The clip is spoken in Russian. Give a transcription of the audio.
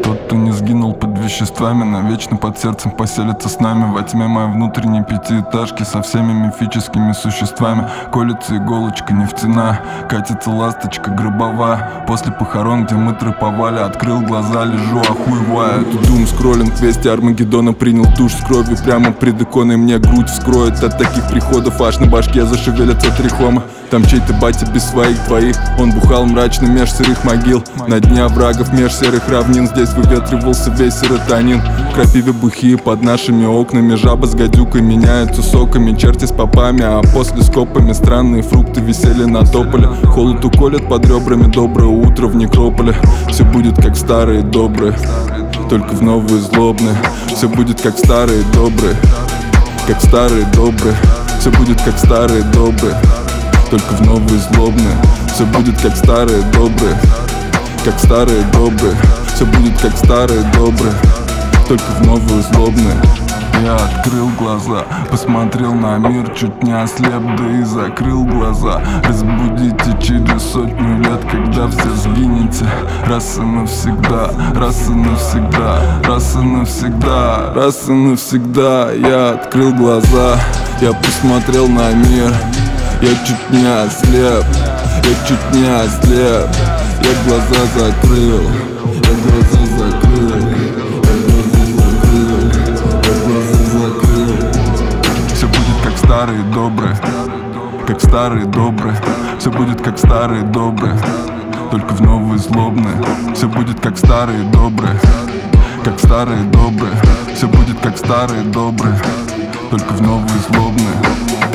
Тот, кто не сгинул под веществами, навечно под сердцем поселится с нами. Во тьме моей внутренней пятиэтажки со всеми мифическими существами. Колется иголочка нефтяная, катится ласточка гробовая. После похорон, где мы троповали, открыл глаза, лежу охуевая. Дум скроллинг, вести Армагеддона, принял душ с кровью прямо пред иконой. Мне грудь вскроет от таких приходов, аж на башке зашевелятся трихомы. Там чей-то батя без своих двоих, он бухал мрачно меж сырых могил. На дне оврагов меж серых равнин здесь выветривался весь серотонин. В крапиве бухие под нашими окнами, жаба с гадюкой меняются соками, черти с попами, а после скопами странные фрукты висели на тополе. Холод уколет под ребрами, доброе утро в некрополе. Все будет как старые добрые, только в новые злобные. Все будет как старые добрые, как старые добрые. Все будет как старые добрые, только в новые злобные. Все будет как старые добрые, как старые добрые. Все будет как старые добрые, только в новые злобные. Я открыл глаза, посмотрел на мир, чуть не ослеп, да и закрыл глаза. Разбудите через 100 лет, когда все сгинете. Раз и навсегда, раз и навсегда, раз и навсегда, раз и навсегда. Я открыл глаза, я посмотрел на мир. Я чуть не ослеп, я чуть не ослеп. Я глаза закрыл, я глаза закрыл, я глаза закрыл. Все будет как старые добрые, как старые добрые. Все будет как старые добрые, только в новые злобные. Все будет как старые добрые, как старые добрые. Все будет как старые добрые, только в новые злобные.